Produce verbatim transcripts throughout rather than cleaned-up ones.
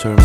젊은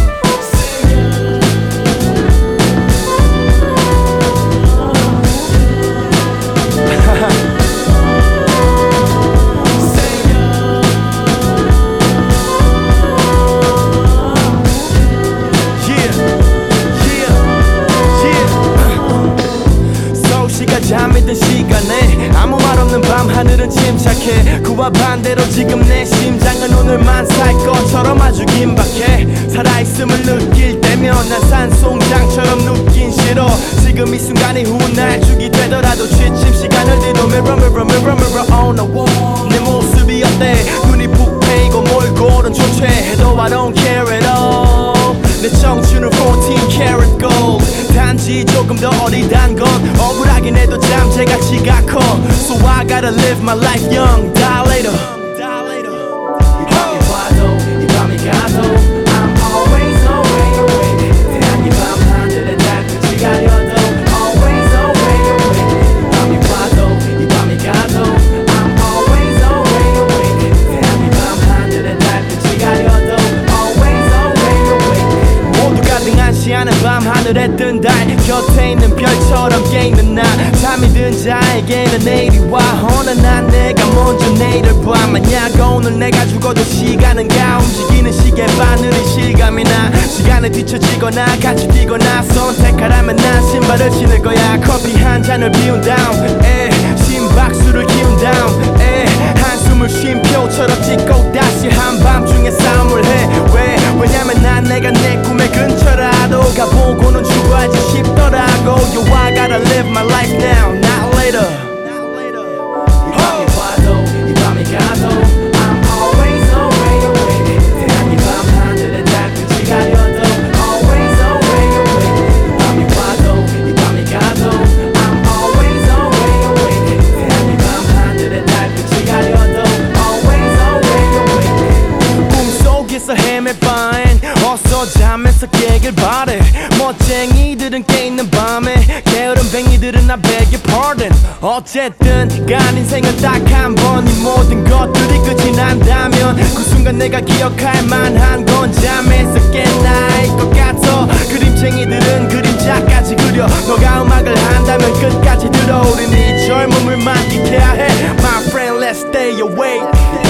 잠이 든 시간에 아무 말 없는 밤 하늘은 침착해. 그와 반대로 지금 내 심장은 오늘만 살 것처럼 아주 긴박해. 살아있음을 느낄 때면 난 산송장처럼 눕긴 싫어. 지금 이 순간이 훗날죽이 되더라도 취침 시간을 뒤로 mirror mirror mirror mirror on the wall. 내 모습이 어때? 눈이 푹 패이고 몰골은 초췌해도 I don't care at all. 내 청춘은 fourteen karat gold. 단지 조금 더 어리단 건 억울하긴 해도 잠재가치가 커. So I gotta live my life young, die later. 이 밤이 와도 이 밤이 가도 I'm always always awake. 태양이 밤 하늘에 달빛이 가려도 always always awake. 이 밤이 와도 이 밤이 가도 I'm always always awake. 태양이 밤 하늘에 달빛이 가려도 always always awake. 모두가 등한시하는 밤 하늘에 뜬 달 곁에 있는 별처럼 깨있는 나. 잠이 든 자에게는 내일이 와. 허나 내가 먼저 내일을 봐. 만약 오늘 내가 죽어도 시간은 가. 움직이는 시계 바늘이 실감이 나. 시간에 뒤처지거나 같이 뛰거나 선택하라면 난 신발을 신을 거야. 커피 한 잔을 비운 다음 에 심박수를 키운 다음 에 한숨을 쉼표처럼 찍고 다시 한밤중에 싸움을 해. 왜? 왜냐면 난 내가 내 꿈의 근처라도 가보고는 죽어야지 싶더라고. Yo, I gotta live my life now, not later. 이 밤이 와도 이 밤이 가도 I'm always always awake. 태양이 밤 하늘에 달빛이 가려도 always always awake. 이 밤이 와도 이 밤이 가도 I'm always always awake. 태양이 밤 하늘에 달빛이 가려도 always always awake. 꿈속에서 헤맬 바엔 어서 잠에서 깨길 바래. 멋쟁이들은 깨있는 밤에 게으른 뱅이들은 I beg your pardon. 어쨌든 간 인생은 딱 한 번. 이 모든 것들이 끝이 난다면 그 순간 내가 기억할 만한 건 잠에서 깬 나일 것 같아. 그림쟁이들은 그림자까지 그려. 너가 음악을 한다면 끝까지 들어. 우린 이 젊음을 만끽해야 해. My friend, let's stay awake.